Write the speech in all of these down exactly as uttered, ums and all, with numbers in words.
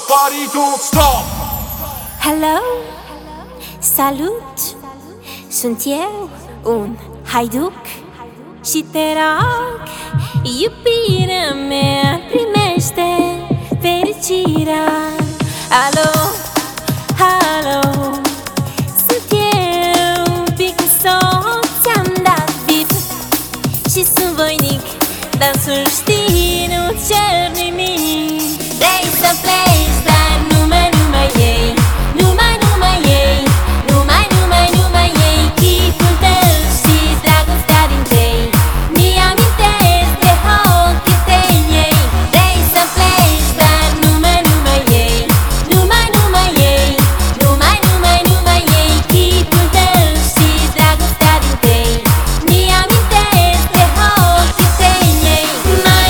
party don't stop. Hello, salut, sunt eu, un haiduc și te rog, iubirea mea, primește fericirea. Alo, alo, sunt eu, Picasso, ți-am dat vip și sunt voinic, dar să știi, nu cer nimic. Vrei să pleci, dar numai, numai ei, numai, numai ei, numai, numai, numai ei, chipul tău și dragostea din tei, mi-amintesc de ochii tăi ei. Vrei să pleci, dar numai, numai ei, numai, numai ei, numai, numai, numai ei, chipul tău și dragostea din tei, mi-amintesc de ochii tăi ei. Mai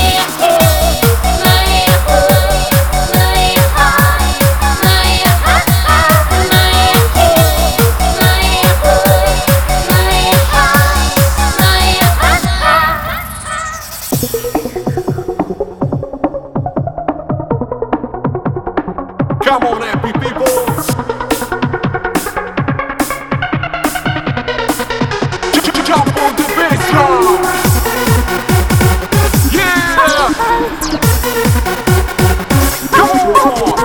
Come on, happy people. Jump on the bass drum. Yeah. Come on.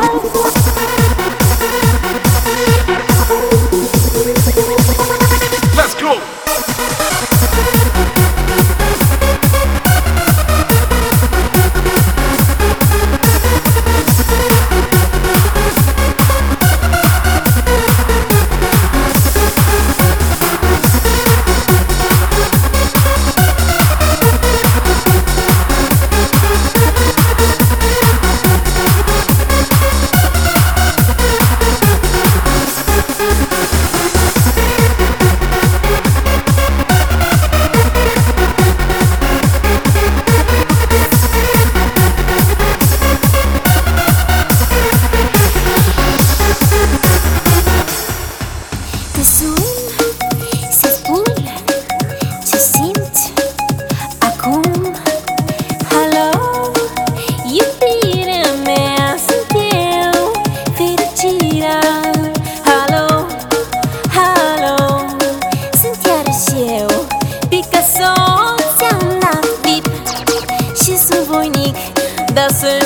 Let's go. te sun să spun ce simt acum. Alo, iubirea mea, sunt eu, fericirea. Alo, alo, sunt iarăși eu, Picasso, ți-am dat vip și sunt voinic, dar să